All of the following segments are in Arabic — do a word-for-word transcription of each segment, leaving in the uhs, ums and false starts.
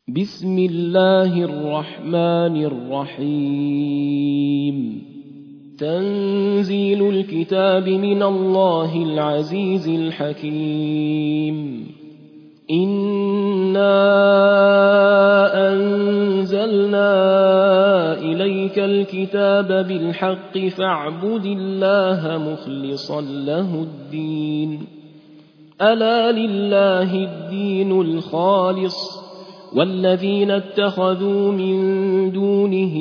بسم الله الرحمن الرحيم تنزيل الكتاب من الله العزيز الحكيم إنا أنزلنا إليك الكتاب بالحق فاعبد الله مخلصا له الدين ألا لله الدين الخالص والذين اتخذوا من دونه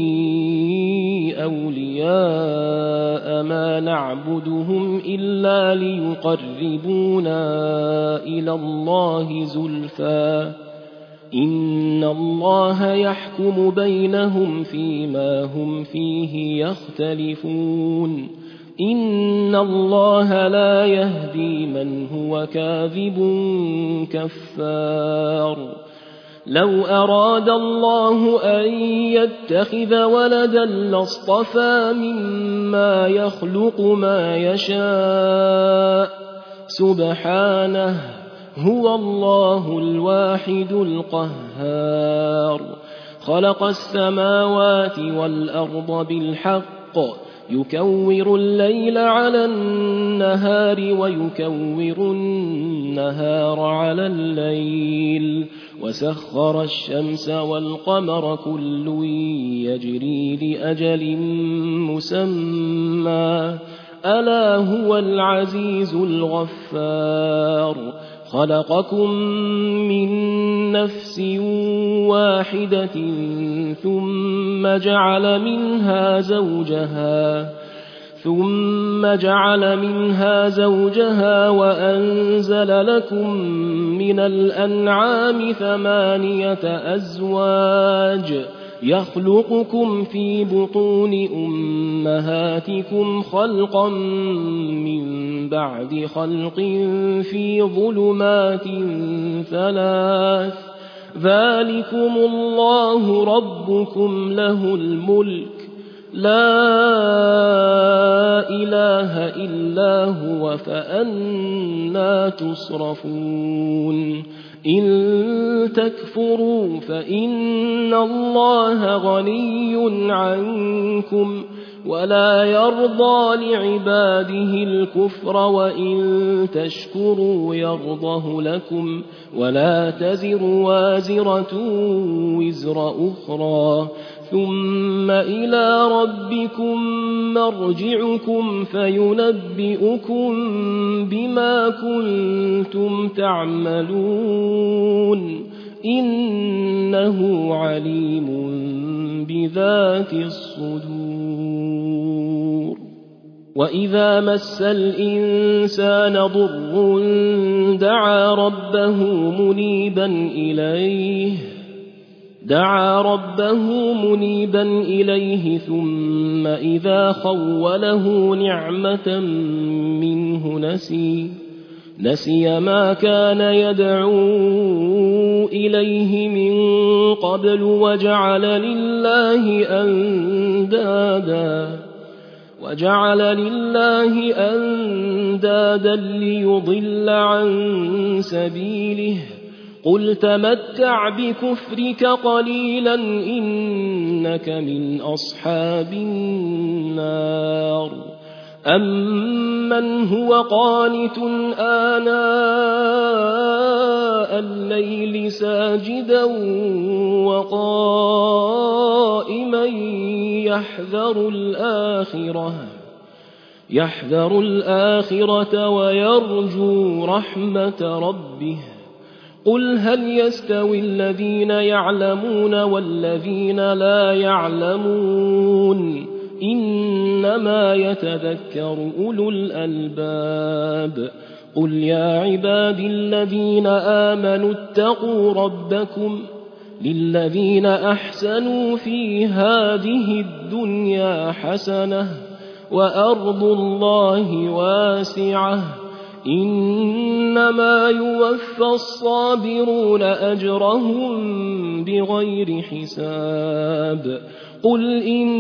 أولياء ما نعبدهم إلا ليقربونا إلى الله زلفى إن الله يحكم بينهم فيما هم فيه يختلفون إن الله لا يهدي من هو كاذب كفار لو أراد الله أن يتخذ ولدا لاصطفى مما يخلق ما يشاء سبحانه هو الله الواحد القهار خلق السماوات والأرض بالحق يكور الليل على النهار ويكور النهار على الليل وسخر الشمس والقمر كل يجري لأجل مسمى ألا هو العزيز الغفار خلقكم من نفس واحدة ثم جعل منها زوجها ثم جعل منها زوجها وأنزل لكم من الأنعام ثمانية أزواج يخلقكم في بطون أمهاتكم خلقا من بعد خلق في ظلمات ثلاث ذلكم الله ربكم له الملك لا إله إلا هو فأنى تصرفون إن تكفروا فإن الله غني عنكم ولا يرضى لعباده الكفر وإن تشكروا يرضه لكم ولا تزر وازرة وزر أخرى ثم إلى ربكم مرجعكم فينبئكم بما كنتم تعملون إنه عليم بذات الصدور وإذا مس الإنسان ضر دعا ربه منيبا إليه دعا ربه منيبا إليه ثم إذا خوله نعمة منه نسي نسي ما كان يدعو إليه من قبل وجعل لله أندادا وجعل لله أندادا ليضل عن سبيله قل تمتع بكفرك قليلا إنك من أصحاب النار أمن هو قانت آناء الليل ساجدا وقائما يحذر الآخرة يحذر الآخرة ويرجو رحمة ربه قل هل يستوي الذين يعلمون والذين لا يعلمون إنما يتذكر أولو الألباب قل يا عبادي الذين آمنوا اتقوا ربكم للذين أحسنوا في هذه الدنيا حسنة وأرض الله واسعة إنما يوفى الصابرون أجرهم بغير حساب قل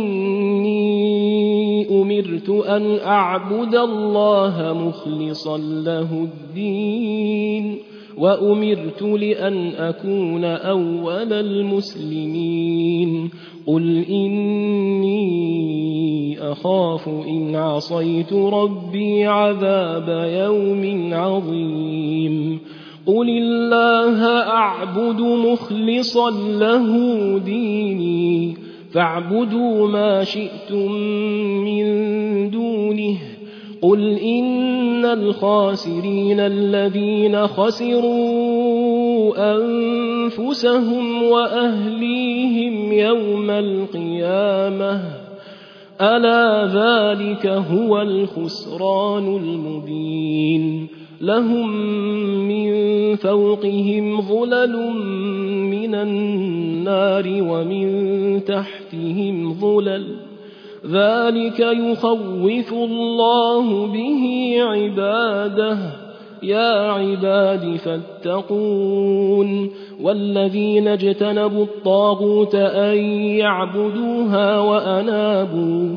إني أمرت أن أعبد الله مخلصا له الدين وأمرت لأن أكون أول المسلمين قل إني أخاف إن عصيت ربي عذاب يوم عظيم قل الله أعبد مخلصا له ديني فاعبدوا ما شئتم من دونه قل إن الخاسرين الذين خسروا أنفسهم وأهليهم يوم القيامة ألا ذلك هو الخسران المبين لهم من فوقهم ظلل من النار ومن تحتهم ظلل ذلك يخوف الله به عباده يا عباد فاتقون والذين اجتنبوا الطاغوت أن يعبدوها وأنابوا,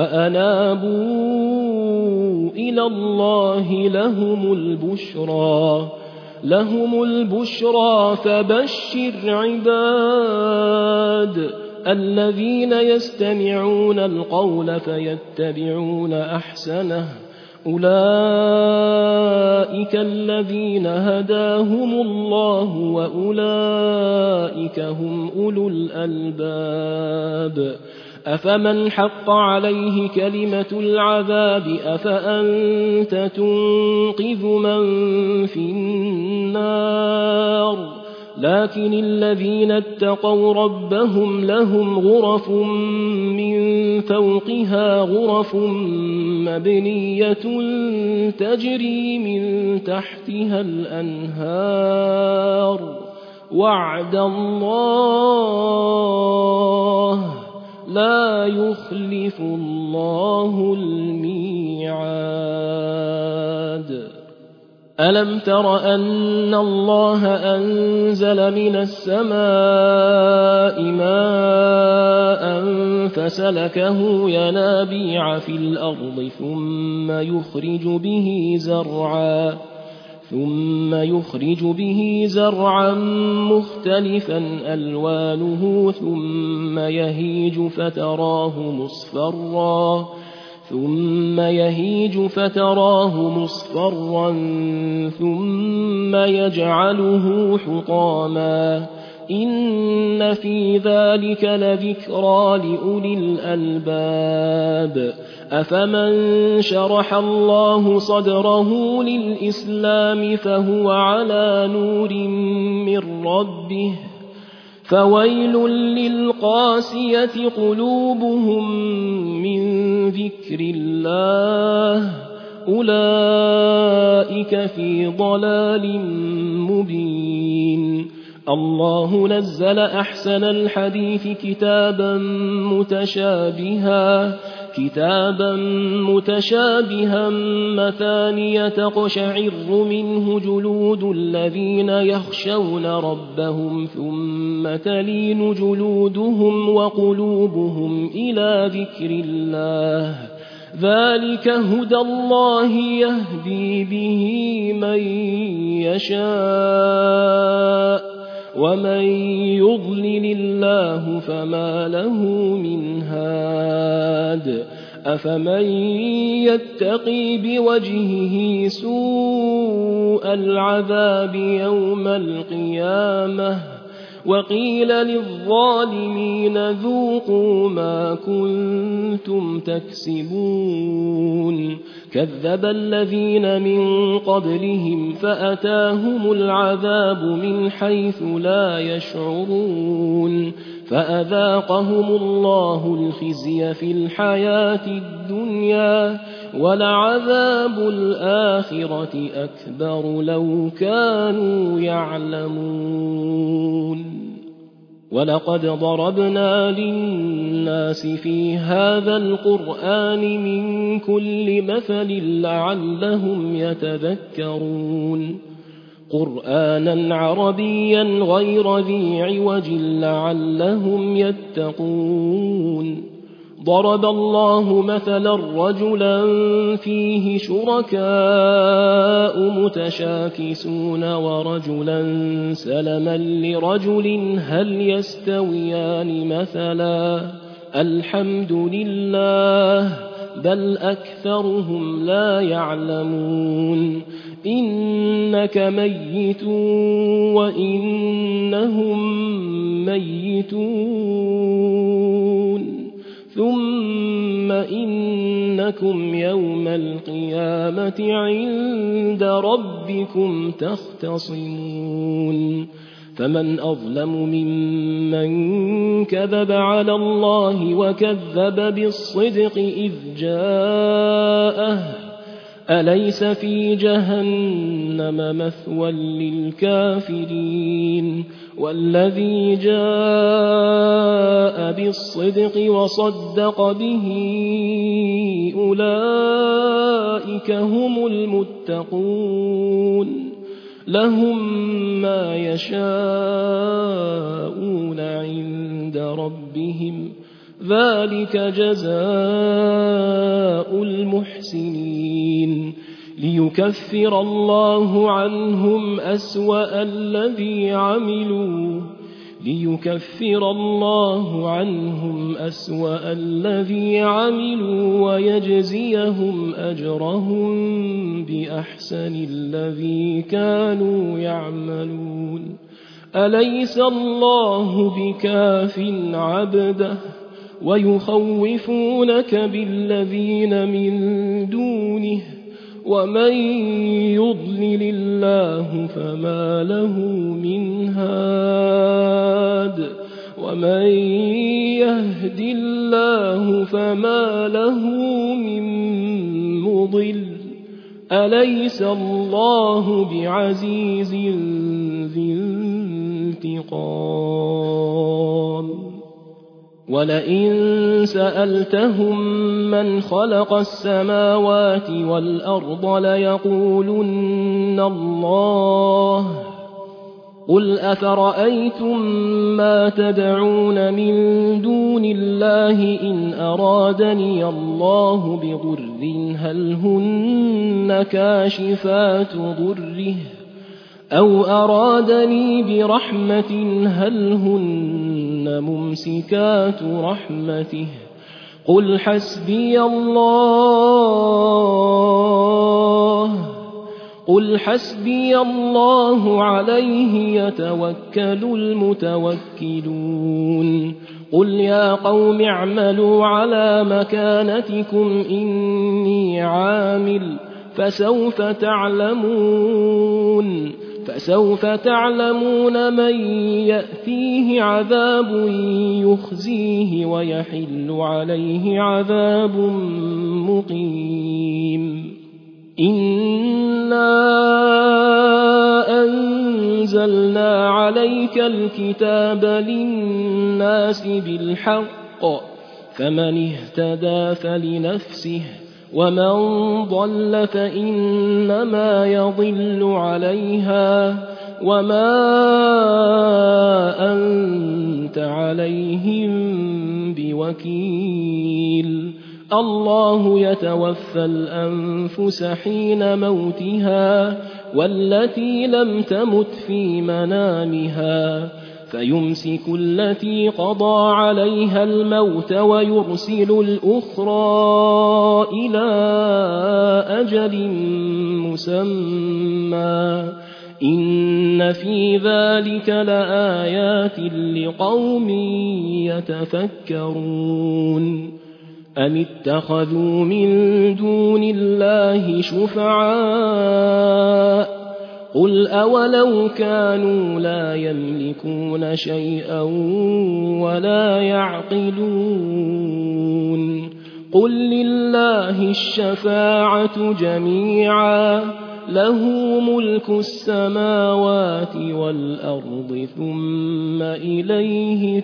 وأنابوا إلى الله لهم البشرى لهم البشرى فبشر عباد الذين يستمعون القول فيتبعون أحسنه أولئك الذين هداهم الله وأولئك هم أولو الألباب أفمن حق عليه كلمة العذاب أفأنت تنقذ من في النار لكن الذين اتقوا ربهم لهم غرف من فوقها غرف مبنية تجري من تحتها الأنهار وعد الله لا يخلف الله الميعاد ألم تر أن الله أنزل من السماء ماء فسلكه ينابيع في الأرض ثم يخرج به زرعا ثم يخرج به زرعا مختلفا ألوانه ثم يهيج فتراه مصفرا ثم يهيج فتراه مصفرا ثم يجعله حطاما إن في ذلك لذكرى لأولي الألباب أفمن شرح الله صدره للإسلام فهو على نور من ربه فويل للقاسية قلوبهم من ذكر الله أولئك في ضلال مبين الله نزل أحسن الحديث كتابا متشابها كتابا متشابها مثانية تقشعر منه جلود الذين يخشون ربهم ثم تلين جلودهم وقلوبهم إلى ذكر الله ذلك هدى الله يهدي به من يشاء ومن يضلل الله فما له من هاد أفمن يتقي بوجهه سوء العذاب يوم القيامة وقيل للظالمين ذوقوا ما كنتم تكسبون كذب الذين من قبلهم فأتاهم العذاب من حيث لا يشعرون فأذاقهم الله الخزي في الحياة الدنيا ولعذاب الآخرة أكبر لو كانوا يعلمون ولقد ضربنا للناس في هذا القرآن من كل مثل لعلهم يتذكرون قرآنا عربيا غير ذي عوج لعلهم يتقون ضرب الله مثلا رجلا فيه شركاء متشاكسون ورجلا سلما لرجل هل يستويان مثلا الحمد لله بل أكثرهم لا يعلمون إنك ميت وإنهم ميتون ثم إنكم يوم القيامة عند ربكم تختصمون فمن أظلم ممن كذب على الله وكذب بالصدق إذ جاءه أليس في جهنم مثوى للكافرين والذي جاء بالصدق وصدق به أولئك هم المتقون لهم ما يشاءون عند ربهم ذلك جزاء المحسنين ليكفر الله عنهم أسوأ الذي عملوا ليكفر الله عنهم أسوأ الذي عملوا ويجزيهم أجرهم بأحسن الذي كانوا يعملون أليس الله بكاف عبده ويخوفونك بالذين من دونه ومن يضلل الله فما له من هاد ومن يهد الله فما له من مضل أليس الله بعزيز ذي انتقام ولئن سألتهم من خلق السماوات والأرض ليقولن الله قل أفرأيتم ما تدعون من دون الله إن أرادني الله بضر هل هن كاشفات ضره أو أرادني برحمة هل هن ممسكات رحمته قل حسبي الله قل حسبي الله عليه يتوكل المتوكلون قل يا قوم اعملوا على مكانتكم إني عامل فسوف تعلمون فسوف تعلمون من يأتيه عذاب يخزيه ويحل عليه عذاب مقيم إنا أنزلنا عليك الكتاب للناس بالحق فمن اهتدى فلنفسه ومن ضل فإنما يضل عليها وما أنت عليهم بوكيل الله يتوفى الأنفس حين موتها والتي لم تمت في منامها فيمسك التي قضى عليها الموت ويرسل الأخرى إلى أجل مسمى إن في ذلك لآيات لقوم يتفكرون أم اتخذوا من دون الله شفعاء قل أولو كانوا لا يملكون شيئا ولا يعقلون قل لله الشفاعة جميعا له ملك السماوات والأرض ثم إليه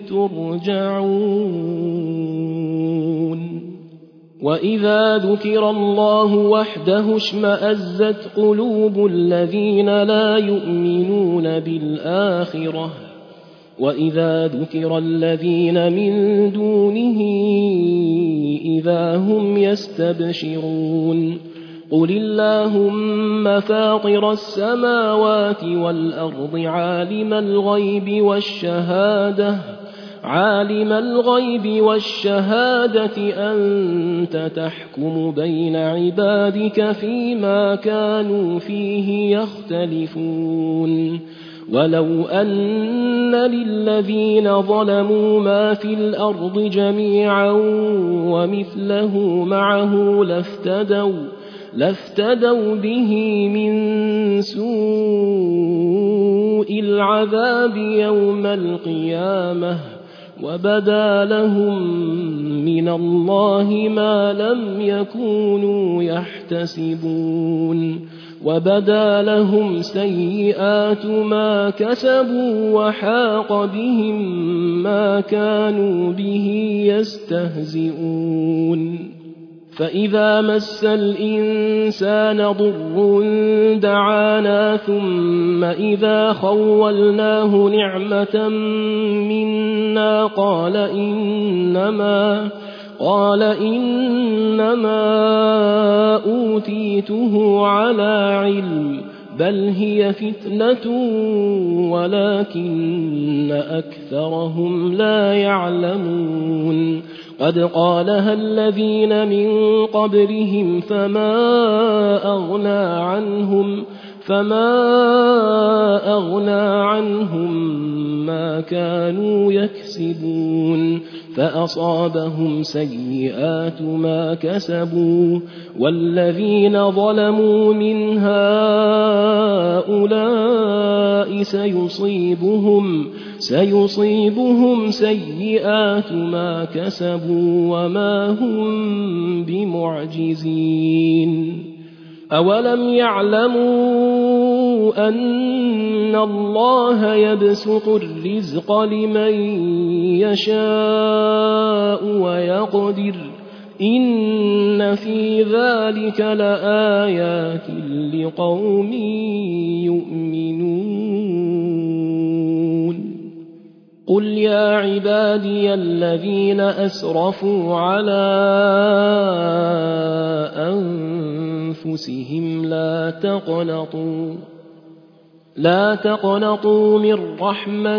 ترجعون وإذا ذكر الله وحده اشمأزت قلوب الذين لا يؤمنون بالآخرة وإذا ذكر الذين من دونه إذا هم يستبشرون قل اللهم فاطر السماوات والأرض عالم الغيب والشهادة عالم الغيب والشهادة أنت تحكم بين عبادك فيما كانوا فيه يختلفون ولو أن للذين ظلموا ما في الأرض جميعا ومثله معه لافتدوا لافتدوا به من سوء العذاب يوم القيامة وبدا لهم من الله ما لم يكونوا يحتسبون وبدا لهم سيئات ما كسبوا وحاق بهم ما كانوا به يستهزئون فإذا مس الإنسان ضر دعانا ثم إذا خولناه نعمة منا قال إنما قال إنما أوتيته على علم بل هي فتنة ولكن أكثرهم لا يعلمون قد قالها الذين من قبلهم فما أغنى عنهم فما أغنى عنهم ما كانوا يكسبون فأصابهم سيئات ما كسبوا والذين ظلموا من هؤلاء سيصيبهم سيصيبهم سيئات ما كسبوا وما هم بمعجزين أولم يعلموا أن الله يبسط الرزق لمن يشاء ويقدر إن في ذلك لآيات لقوم يؤمنون قل يا عبادي الذين أسرفوا على أنفسهم لا تقنطوا لا تقنطوا من رحمة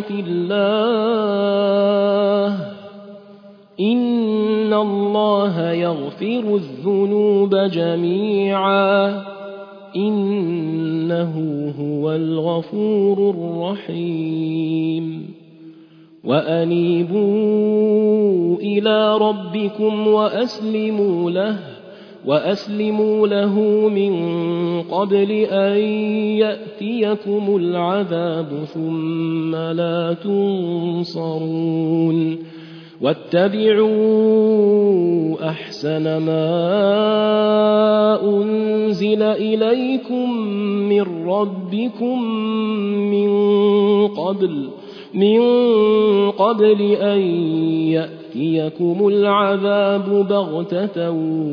الله إن الله يغفر الذنوب جميعا إنه هو الغفور الرحيم وأنيبوا إلى ربكم وأسلموا له وأسلموا له من قبل أن يأتيكم العذاب ثم لا تنصرون واتبعوا أحسن ما أنزل إليكم من ربكم من قبل من قبل أن يأتيكم العذاب بغتة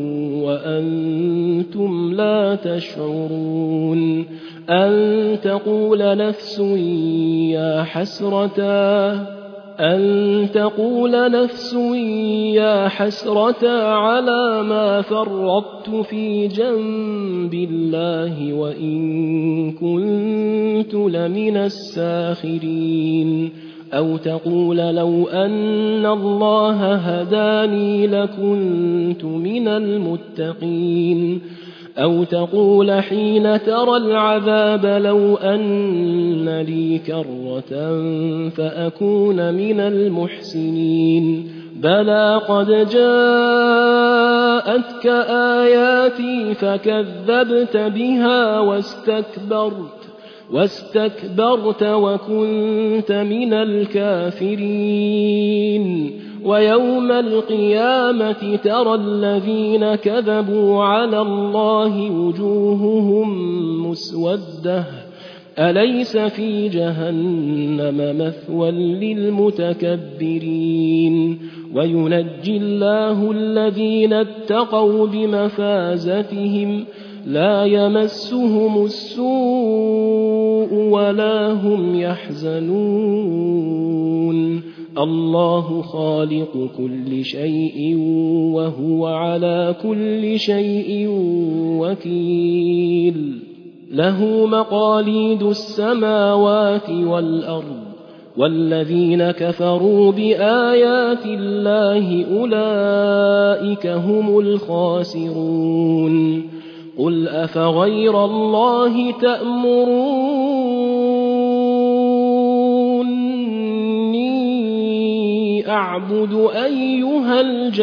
وأنتم لا تشعرون أن تقول نفس يا حسرتا أن تقول نفس يا حسرة على ما فرطت في جنب الله وإن كنت لمن الساخرين أو تقول لو أن الله هداني لكنت من المتقين أو تقول حين ترى العذاب لو أن لي كرة فأكون من المحسنين بلى قد جاءتك آياتي فكذبت بها واستكبرت واستكبرت وكنت من الكافرين ويوم القيامة ترى الذين كذبوا على الله وجوههم مسودة أليس في جهنم مثوى للمتكبرين وينجي الله الذين اتقوا بمفازتهم لا يمسهم السوء ولا هم يحزنون الله خالق كل شيء وهو على كل شيء وكيل له مقاليد السماوات والأرض والذين كفروا بآيات الله أولئك هم الخاسرون قل أفغير الله تأمروني أعبد أيها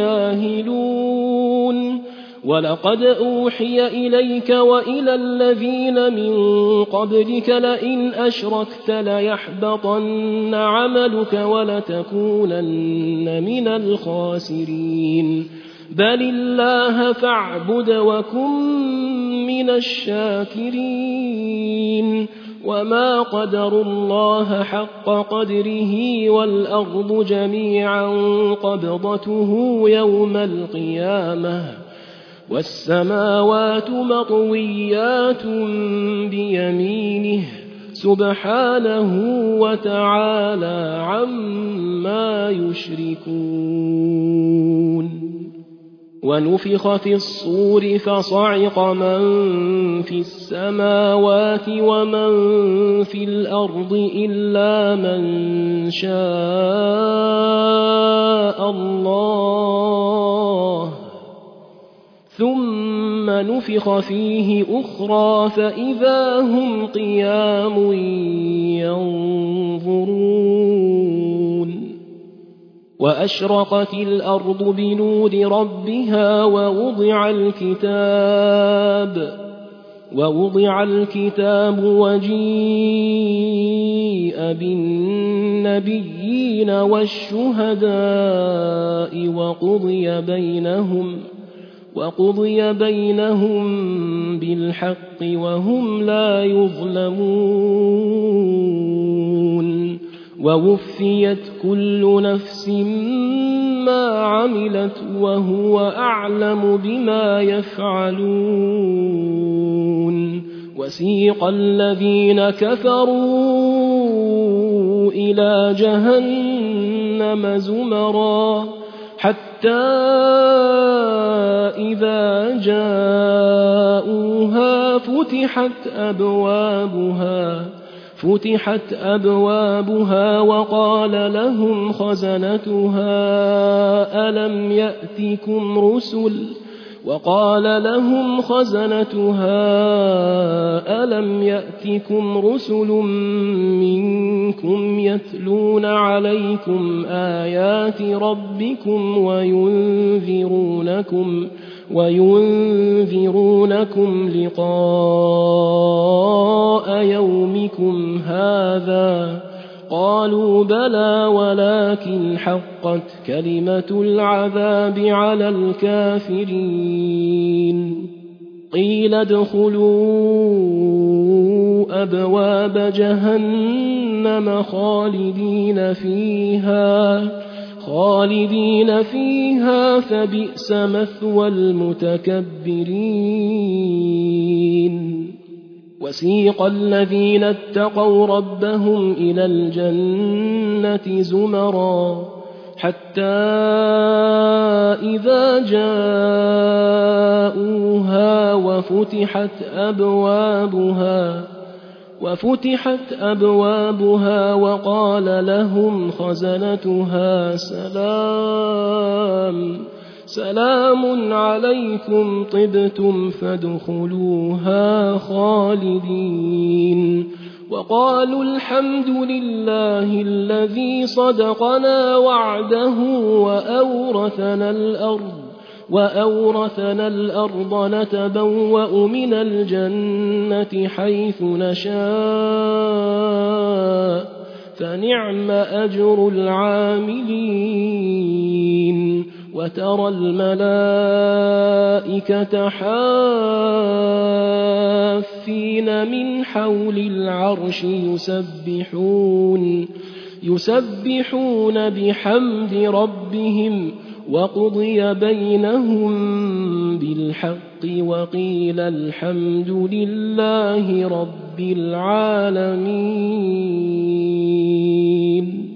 الجاهلون ولقد أوحي إليك وإلى الذين من قبلك لئن أشركت ليحبطن عملك ولتكونن من الخاسرين بل الله فاعبد وكن من الشاكرين وما قدروا الله حق قدره والأرض جميعا قبضته يوم القيامة والسماوات مطويات بيمينه سبحانه وتعالى عما يشركون ونفخ في الصور فصعق من في السماوات ومن في الأرض إلا من شاء الله ثم نفخ فيه أخرى فإذا هم قيام ينظرون وأشرقت الأرض بنور ربها ووضع الكتاب ووضع الكتاب وجيء بالنبيين والشهداء وقضي بينهم وقضي بينهم بالحق وهم لا يظلمون ووفيت كل نفس ما عملت وهو أعلم بما يفعلون وسيق الذين كفروا إلى جهنم زمرا حتى إذا جاءوها فتحت أبوابها فتحت أبوابها وقال لهم خزنتها ألم يأتكم رسل وقال لهم خزنتها ألم يأتكم رسل منكم يتلون عليكم آيات ربكم وينذرونكم وينذرونكم لقاء يومكم هذا قالوا بلى ولكن حقت كلمة العذاب على الكافرين قيل ادخلوا أبواب جهنم خالدين فيها خالدين فيها فبئس مثوى المتكبرين وسيق الذين اتقوا ربهم إلى الجنة زمرا حتى إذا جاءوها وفتحت أبوابها وفتحت أبوابها وقال لهم خزنتها سلام سلام عليكم طبتم فادخلوها خالدين وقالوا الحمد لله الذي صدقنا وعده وأورثنا الأرض وأورثنا الأرض نتبوأ من الجنة حيث نشاء فنعم أجر العاملين وترى الملائكة حافين من حول العرش يسبحون يسبحون بحمد ربهم وقضي بينهم بالحق وقيل الحمد لله رب العالمين.